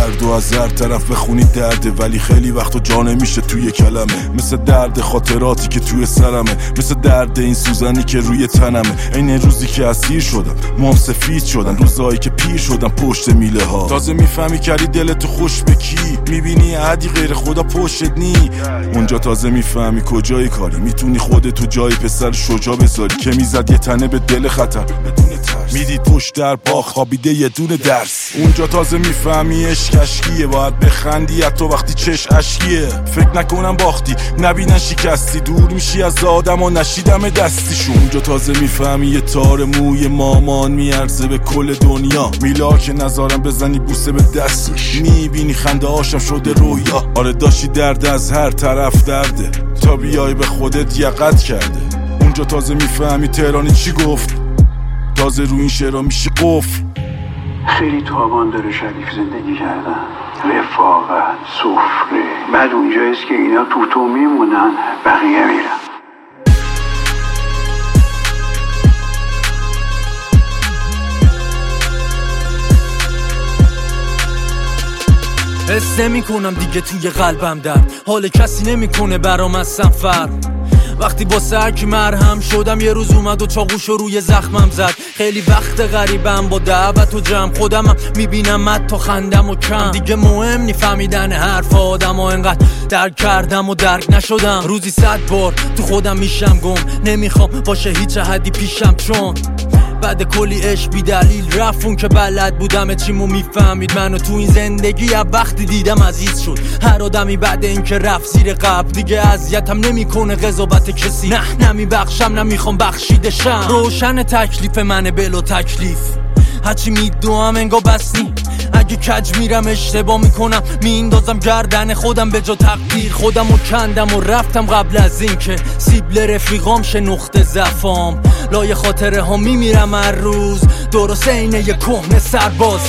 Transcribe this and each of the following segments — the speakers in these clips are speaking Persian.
درد و از هر طرف بخونی درده، ولی خیلی وقتا جا نمیشه توی کلمه. مثل درد خاطراتی که توی سرمه، مثل درد این سوزنی که روی تنمه. این روزی که اسیر شدم موام سفید شدن، روزایی که پیر شدم پشت میله ها. تازه میفهمی کردی دلتو خوش به کی، میبینی عادی غیر خدا پشتت نی. اونجا تازه میفهمی کجای کاری، میتونی خودتو جای پسر شجاع بذاری که میزد یه تنه به دل خطر بدون ترس. میدید پشت در باغ خوابیده یه دونه درس. اونجا تازه میفهمی عشق اشکیه، باید بخندی حتی وقتی چش اشکیه. فکر نکنم باختی نبینن شکستی، دور میشی از آدم و نشیدم دستیشون. اونجا تازه میفهمی یه تار موی مامان میارزه به کل دنیا. میلا که نظارم بزنی بوسه به دستش، میبینی خنده هاشم شده رویا. آره داشتی درد از هر طرف درده، تا بیای به خودت یقت کرده. اونجا تازه میفهمی تهرانی چی گفت، تازه رو این شعرها میشی قفل. خیلی تاوان داره شریف زندگی کردن، رفاقت، سفره. بعد اونجاییست که اینا تو میمونن، بقیه میرن. حس نمی کنم دیگه توی قلبم درد، حال کسی نمیکنه برام از سفر. وقتی با سرکی مرهم شدم، یه روز اومد و چاقوشو روی زخمم زد. خیلی وقت غریبم با دعوت و جمع، خودمم میبینم مد تا خندم و کم. دیگه مهم نی فهمیدن حرف آدم و انقدر درک کردم و درک نشدم. روزی 100 بار تو خودم میشم گم، نمیخوام باشه هیچ حدی پیشم، چون بعد کلی عشق بی دلیل رفت. اون که بلد بودم چیمو میفهمید منو تو این زندگی. از وقتی دیدم عزیز شد هر آدمی، بعد این که رفت زیر قبل. دیگه اذیتم نمیکنه قضاوت کسی، نه نمیبخشم نمیخوام بخشیدشم. روشن تکلیف منه بلو تکلیف، هرچی میدوام انگا بس نی. اگه کج میرم اشتباه میکنم، میندازم گردن خودم به جا تقدیر. خودمو کندم و رفتم قبل از این که سیبل رفیقام شه نقطه ضعفام. لای خاطره ها میمیرم هر روز، درست اینه یه کهنه سرباز.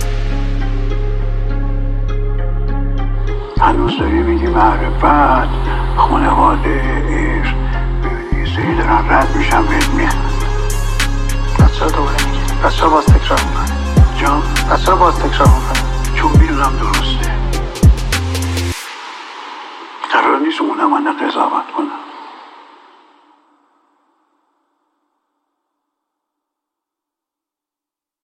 هنوز داری میگی معرفت، خانواده، عشق. ببینی سری دارن رد میشم بهت میخند. پس چرا دوباره میگی؟ پس چرا باز تکرار میکنه؟ جان؟ پس چرا باز تکرار میکنه؟ چون میدونم درسته. قرار نیست اونم من قضاوت کنم.